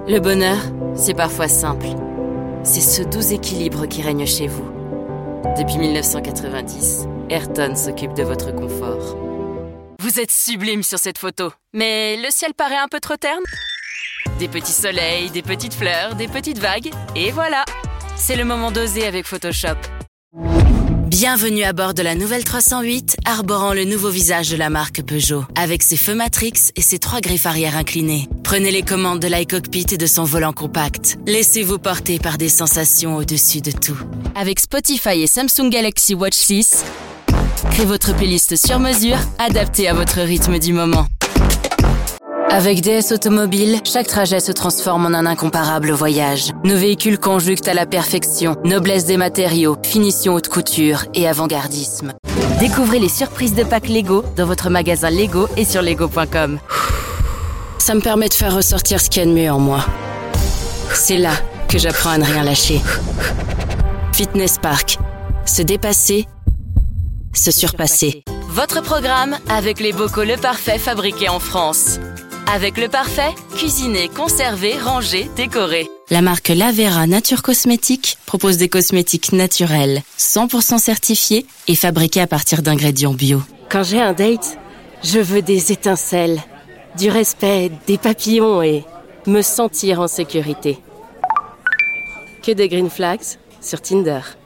Le bonheur, c'est parfois simple. C'est ce doux équilibre qui règne chez vous. Depuis 1990, Ayrton s'occupe de votre confort. Vous êtes sublime sur cette photo, mais le ciel paraît un peu trop terne. Des petits soleils, des petites fleurs, des petites vagues, et voilà. C'est le moment d'oser avec Photoshop. Bienvenue à bord de la nouvelle 308, arborant le nouveau visage de la marque Peugeot, avec ses feux Matrix et ses 3 griffes arrière inclinées. Prenez les commandes de l'iCockpit et de son volant compact. Laissez-vous porter par des sensations au-dessus de tout. Avec Spotify et Samsung Galaxy Watch 6, créez votre playlist sur mesure, adaptée à votre rythme du moment. Avec DS Automobile, chaque trajet se transforme en un incomparable voyage. Nos véhicules conjuguent à la perfection noblesse des matériaux, finition haute couture et avant-gardisme. Découvrez les surprises de Pâques Lego dans votre magasin Lego et sur lego.com. Ça me permet de faire ressortir ce qu'il y a de mieux en moi. C'est là que j'apprends à ne rien lâcher. Fitness Park. Se dépasser, se surpasser. Votre programme avec les bocaux Le Parfait fabriqués en France. Avec Le Parfait, cuisiner, conserver, ranger, décorer. La marque Lavera Nature Cosmétique propose des cosmétiques naturels, 100% certifiés et fabriqués à partir d'ingrédients bio. Quand j'ai un date, je veux des étincelles, du respect, des papillons et me sentir en sécurité. Que des green flags sur Tinder.